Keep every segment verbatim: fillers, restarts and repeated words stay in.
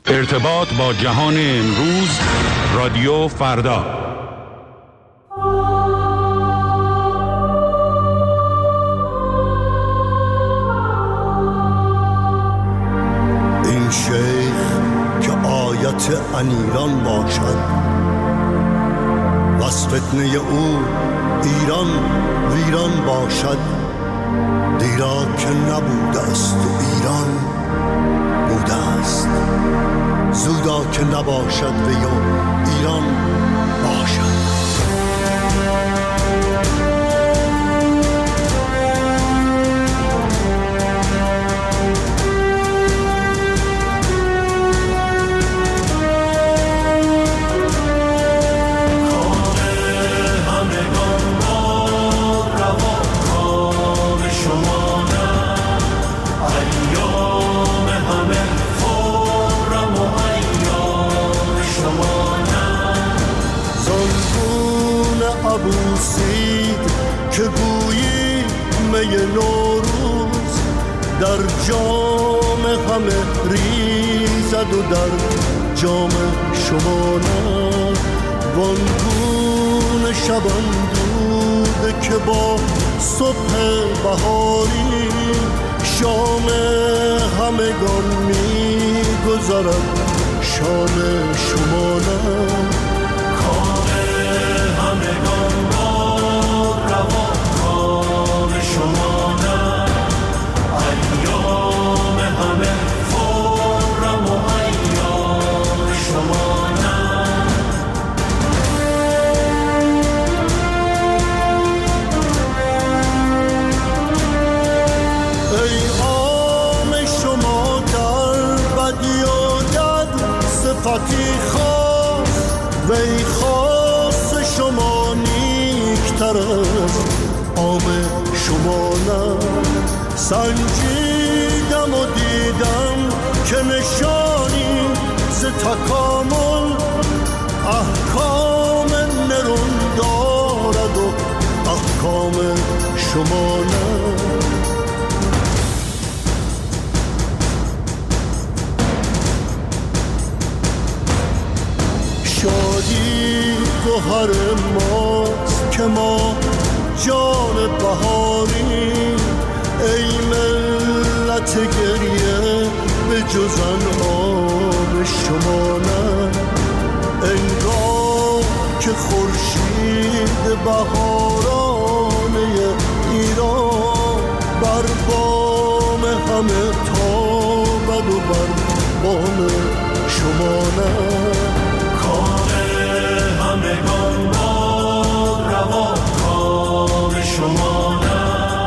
ارتباط با جهان امروز، رادیو فردا. این شیخ که آیت انیران باشد، وز فتنه او ایران ویران باشد. دیرا که نبوده است و ایران بوده است، زودا که نباشد و یا ایران باشد. که گویی می نوروز در جام همه ریزد و در جام شما نه. وانگون شبان دوده که با صبح بهاری شام همگان می گذرد شام شما نه. کام همگان شما نه، ایام همه خرم و ایام شما نه. ای عام شما در بدی و دد صفتی خاص، وی خاص شما نیکتر است عام شما نه. سنجیدم و دیدم که نشانی ز تکامل احکام نرون دارد و احکام شما نه. شادی گوهر ماست که ما جان بهاری، ای ملت گریه به جز انعام شما نه. انگار که خورشید بهارانه ایران بر بام همه تابد و بر بام شما نه. کام همگان باد روا شما نه،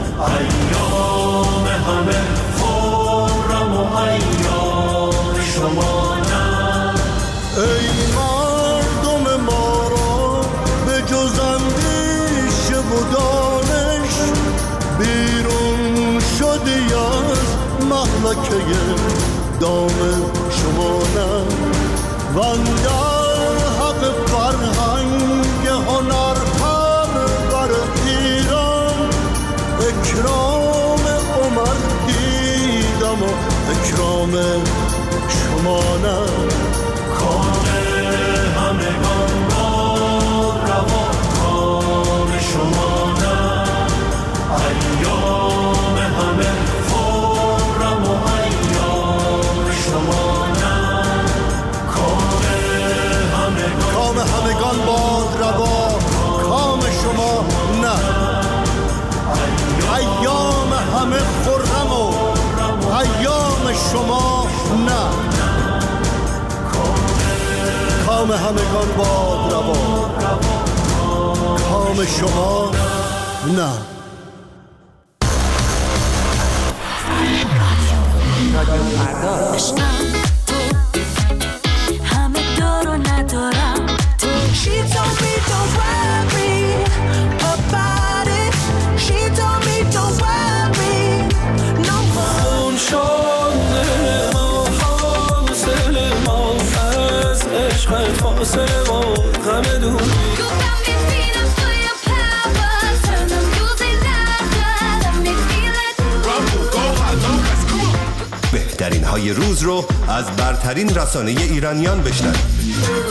ایام همه خرم و ایام شما نه. ای مردم ما را به جز اندیشه و دانش بیرون شدی از مهلکه دام شما نه. وندر حق فرهنگ هنر بر ایران اکرام عمر دیدم و اکرام شما نه. کام همگان باد روا کام شما نه، ایام همه خرم و ایام شما نه. کام همگان کام همگان باد روا کام شما نه، ایام همه خرم و ایام شما نه. کام همگان باد روا کام شما نه. رادیو فردا. همه دارو ندارم تو. She told me don't worry about it. She told me don't worry no more. اون شانه ما فاصله ما از عشق فاصله ما غم دوری. بهترین های رسانه روز رو از برترین رسانه ایرانیان بشنوید.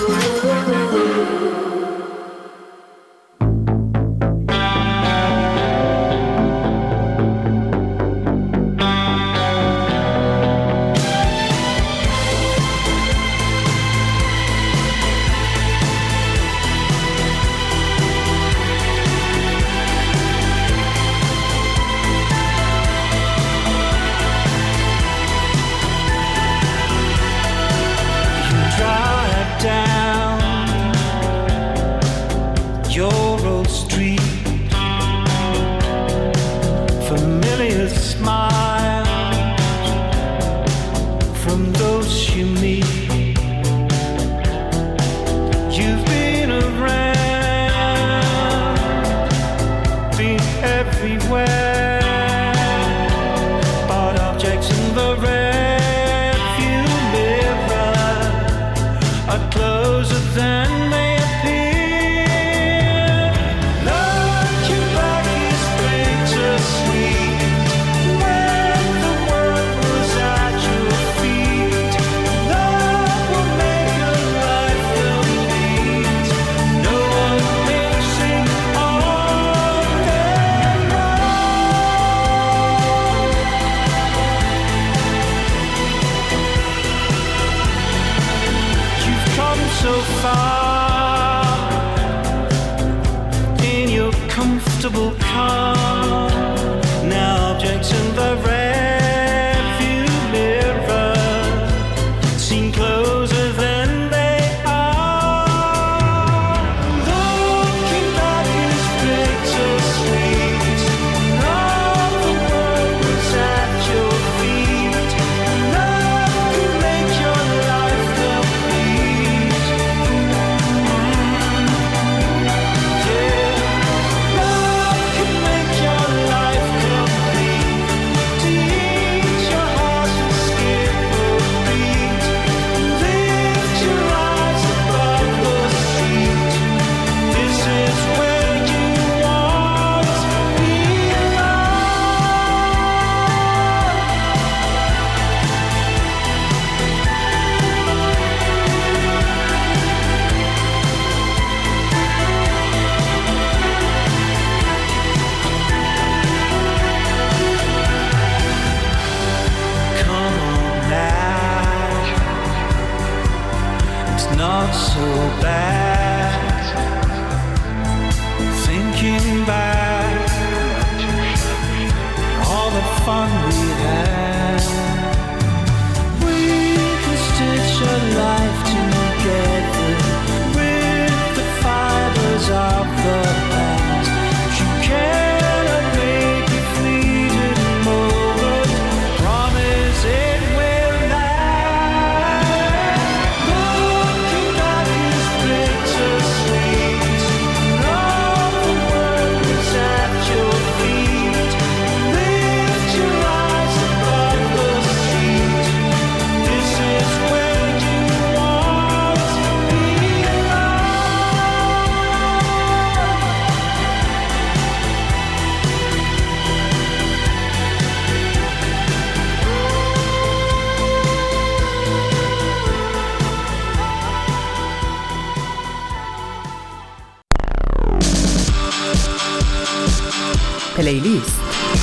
پلیلیست.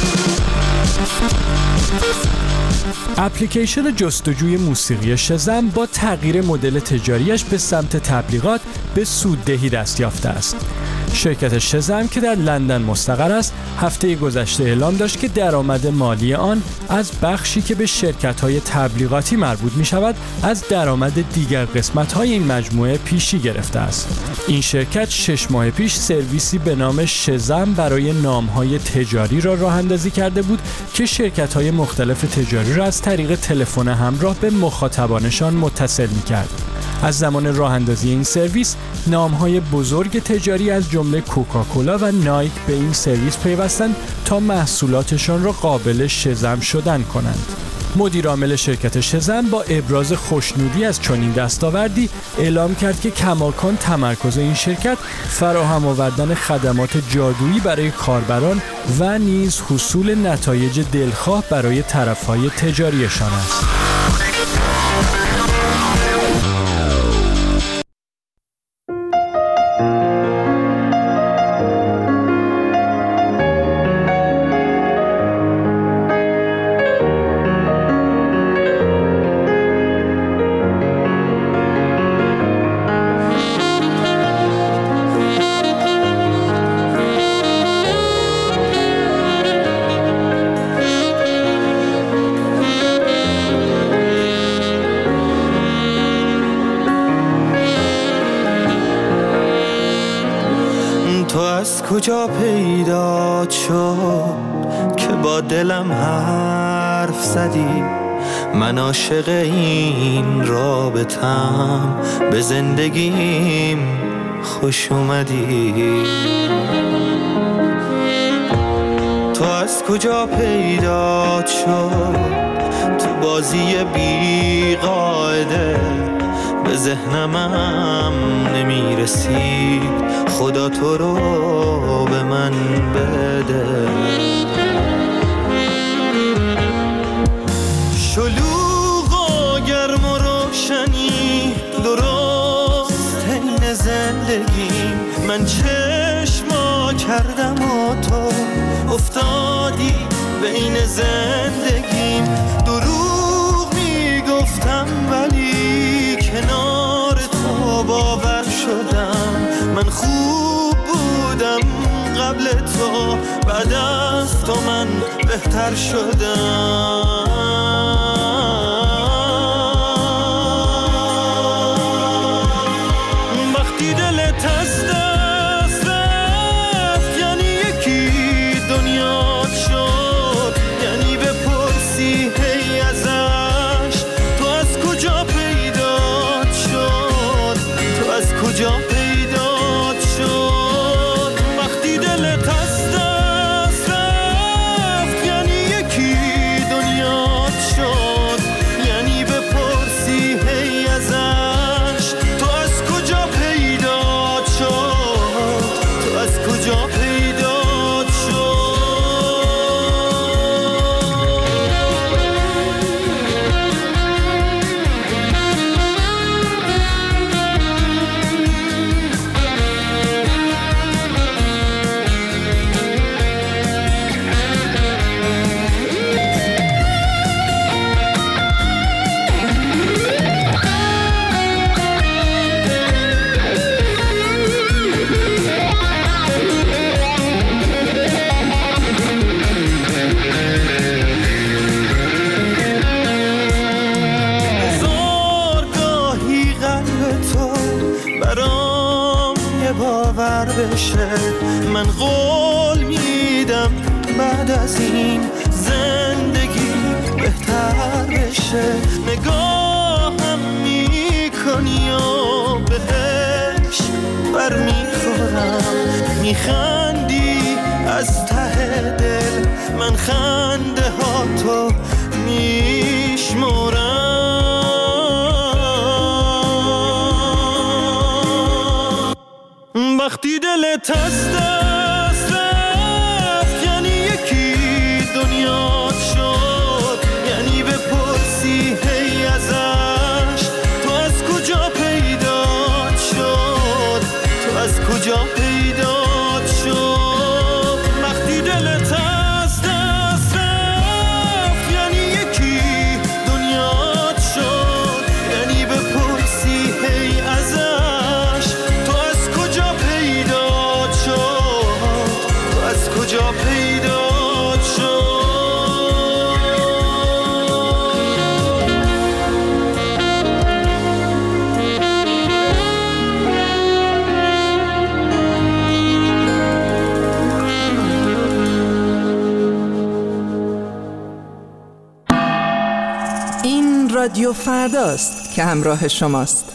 اپلیکیشن جستجوی موسیقی شزم با تغییر مدل تجاریش به سمت تبلیغات به سوددهی دست یافته است. شرکت شزم که در لندن مستقر است، هفته گذشته اعلام داشت که درآمد مالی آن از بخشی که به شرکت‌های تبلیغاتی مربوط می‌شود، از درآمد دیگر قسمت‌های این مجموعه پیشی گرفته است. این شرکت شش ماه پیش سرویسی به نام شزم برای نام‌های تجاری را راه‌اندازی کرده بود که شرکت‌های مختلف تجاری را از طریق تلفن همراه به مخاطبانشان متصل می‌کرد. از زمان راه‌اندازی این سرویس، نام‌های بزرگ تجاری از جمله کوکاکولا و نایک به این سرویس پیوستند تا محصولاتشان را قابل شزم شدن کنند. مدیر عامل شرکت شزم با ابراز خوشنودی از چنین دستاوردی اعلام کرد که کماکان تمرکز این شرکت فراهم آوردن خدمات جادویی برای کاربران و نیز حصول نتایج دلخواه برای طرف‌های تجاریشان است. کجا پیدا شد که با دلم حرف زدی؟ من عاشق این رابطم، به زندگیم خوش اومدی. تو از کجا پیدا شد تو بازی بی قاعده؟ به ذهنمم نمیرسید، خدا تو رو به من بده. شلوغ و گرم و روشنی درست این زندگیم. من چشما کردم و تو افتادی بین زندگیم. دروغ میگفتم ولی کنار تو باور شدم. من خوب بودم قبل تو، بعد از تو من بهتر شدم. وقتی دلت از دست رفت یعنی یکی دنیا شد، یعنی بپرسی هی ازش تو از کجا پیدا شد، تو از کجا پیدا شد. وقتی دلت از دست رفت یعنی یکی دنیا شد، یعنی بپرسی هی ازش تو از کجا پیدا شد، تو از کجا پیدا شد. هزار گاهی قلب تو برام یه باور بشه. من قول میدم بعد از این زندگی بهتر بشه. نگاهم میکنی و بهش بر میخورم، میخندی از ته دل، من خنده ها تو میشمرم. وقتی دلت از دست رفت یعنی یکی دنیا شد، یعنی بپرسی هی ازش تو از کجا پیدا شد، تو از کجا پیدا شد. وقتی دلت از دست رفت یعنی یکی دنیا شد، یعنی بپرسی هی ازش تو از کجا پیدا شد، تو از کجا پیدا شد. این رادیو فرداست که همراه شماست.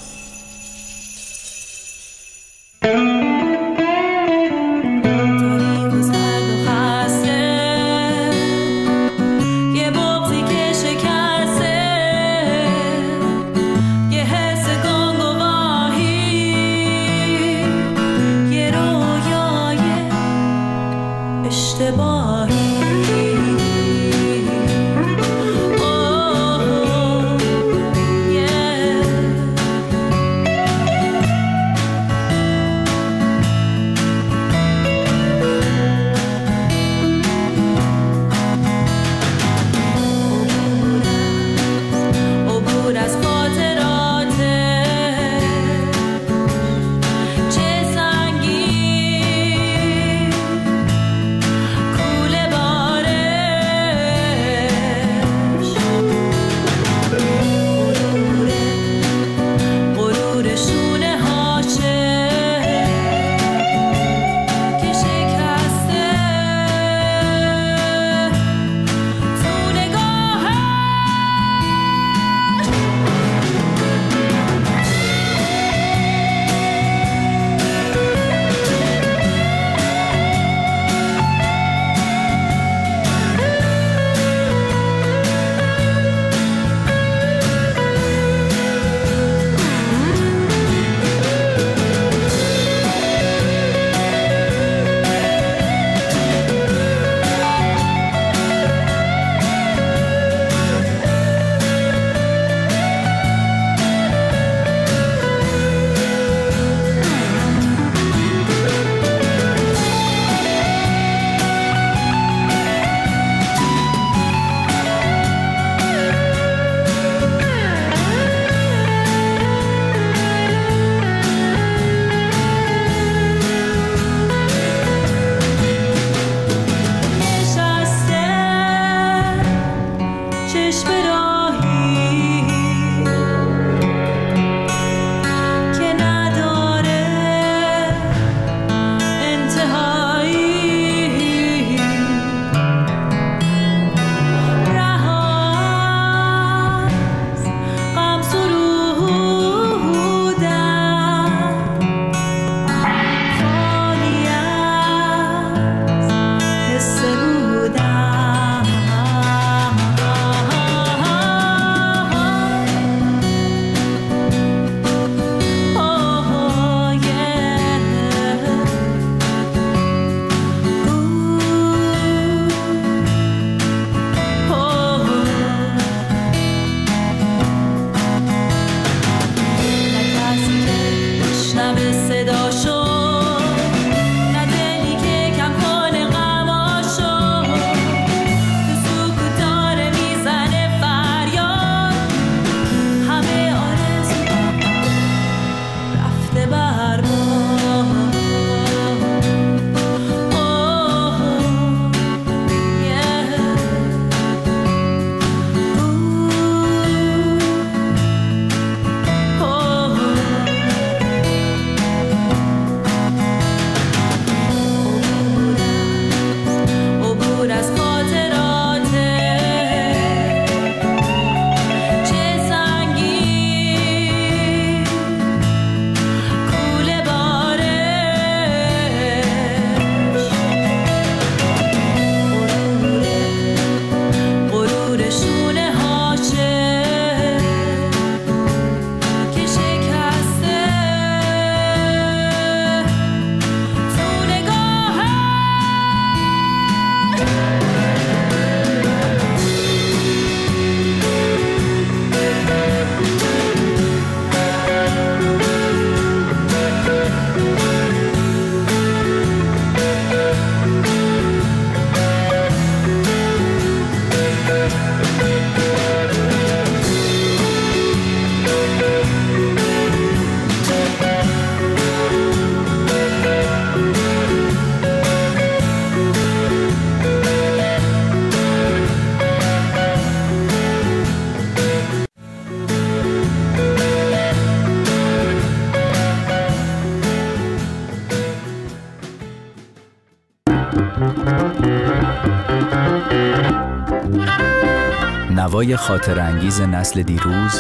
نوای خاطر انگیز نسل دیروز،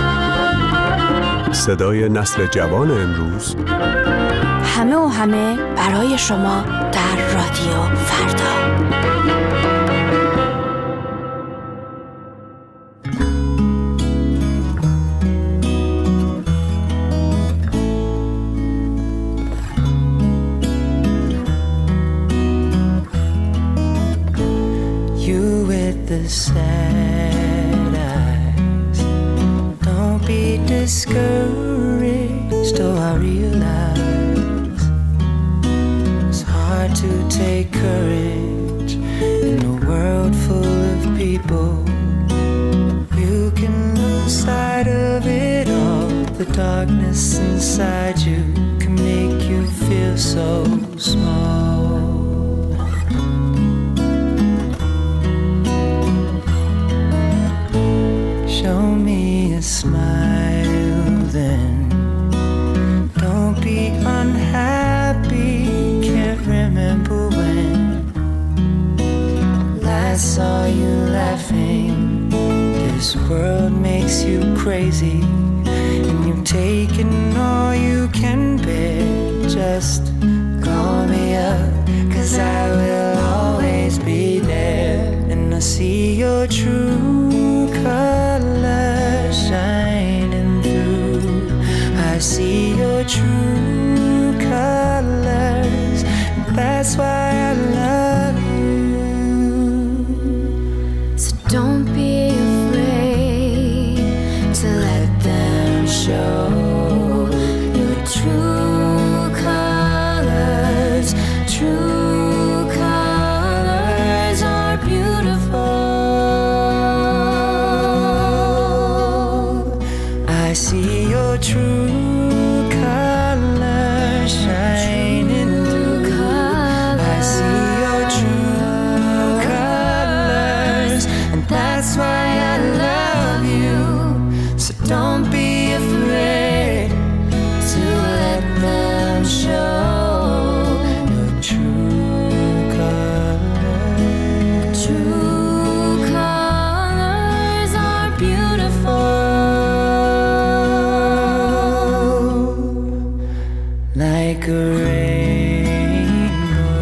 صدای نسل جوان امروز، همه و همه برای شما در رادیو فردا. The sad eyes, don't be discouraged. Oh, I realize it's hard to take courage in a world full of people. You can lose sight of it all. The darkness inside you can make you feel so small. Show me a smile then. Don't be unhappy. Can't remember when last saw you laughing. This world makes you crazy, and you've taken all you can bear. Just call me up, 'cause I will always be there. And I see your true colors shining through. I see your true colors. That's why I love you. So don't be afraid to let them show your true colors. True colors are beautiful. I see your true colors shining through. I see your true colors, and that's why I love you. So don't be afraid to let them show your true colors. True colors are beautiful. Like a rainbow.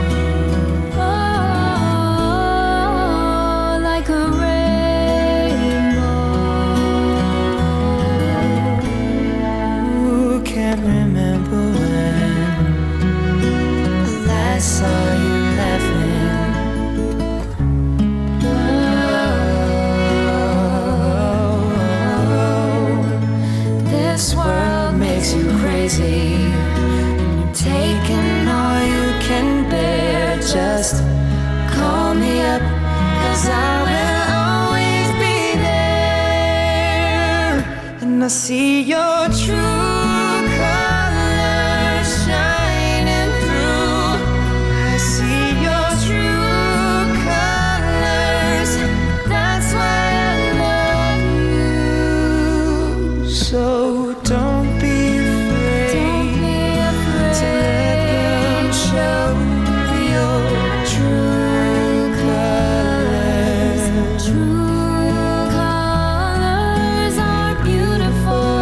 Oh, like a rainbow. Who can't remember when I last saw you laughing? Oh, this world makes you crazy. Taking all you can bear. Just call me up, 'cause I will always be there. And I see your true colors shining through. I see your true colors. That's why I love you. So don't be afraid. To let them show your true colors. True colors are beautiful.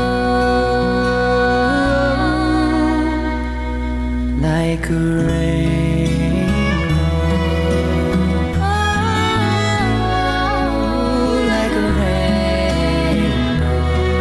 Like a rainbow. Oh, like a rainbow.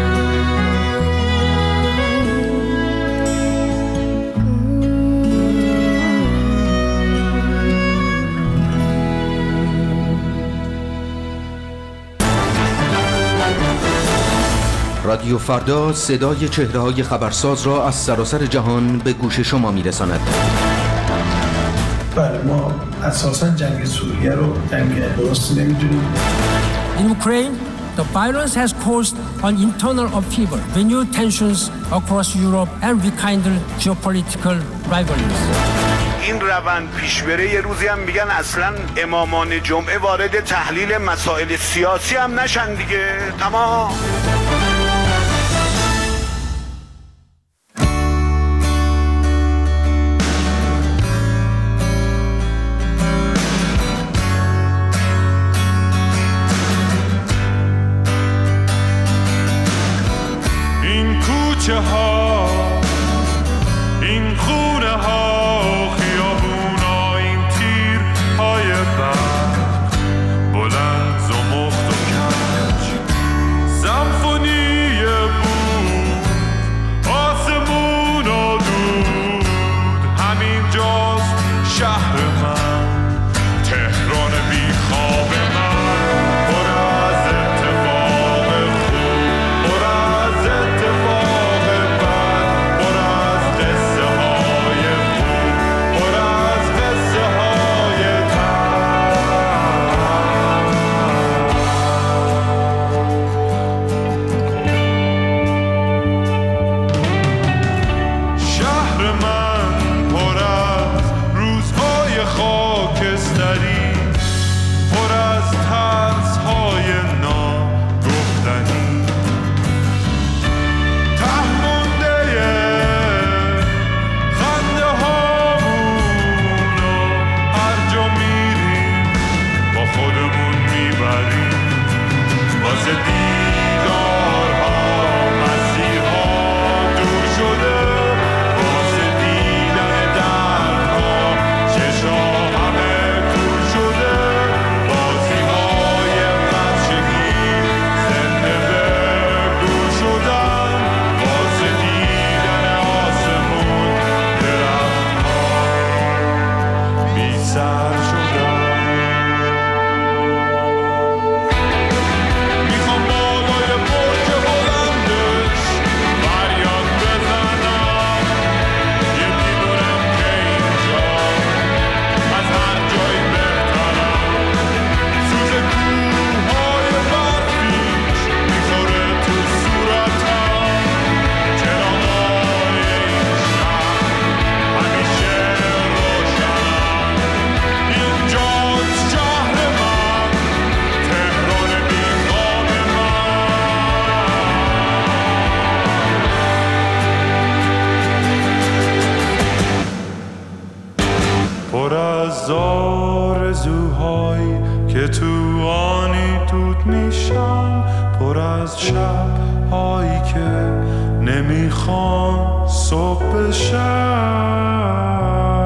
رادیو فردا صدای چهره‌های خبرساز را از سراسر جهان به گوش شما می‌رساند. بله، ما اساساً جنگ سوریه رو جنگ درستی نمی‌دونیم. In Ukraine, the violence has caused an internal upheaval, renewed tensions across Europe and rekindled geopolitical rivalries. این روند پیش بره یه روزی هم میگن اصلاً امامان جمعه وارد تحلیل مسائل سیاسی هم نشن دیگه. تمام. کوچه ها، این خونه ها، خیابون ها، این تیر های برق بلند زمخت و کج، سمفونی بود آسمون و دود. همین جاست شهر من، تهران بی خواب من، پر از اتفاق خوب، پر از اتفاق بد، پر از قصه های خوب، پر از قصه های شهر من پر از روزهای خاکستری، پر از ترس‌های ناگفتنی، ته مونده خنده هامون و هر جا میریم با خودمون میبریم، واسه دیدارها مسیرها دور شده، واسه دیدن دردها چشا همه کور شده، بازی‌های بچگی زنده به گور شدن، واسه دیدن آسمون درخت‌ها بی سر شدن. میخوام بالای برج بلندش فریاد بزنم، یه میدونم که اینجا از هر جایی بهترم، سوز کوههای برفیش میخوره تو صورتم، چراغای این شهر همیشه روشنم. اینجاست شهر من، تهران بی خواب من، پر از آرزوهایی که تو آنی دود میشن، پر از شبهایی که نمیخوان صبح بشن.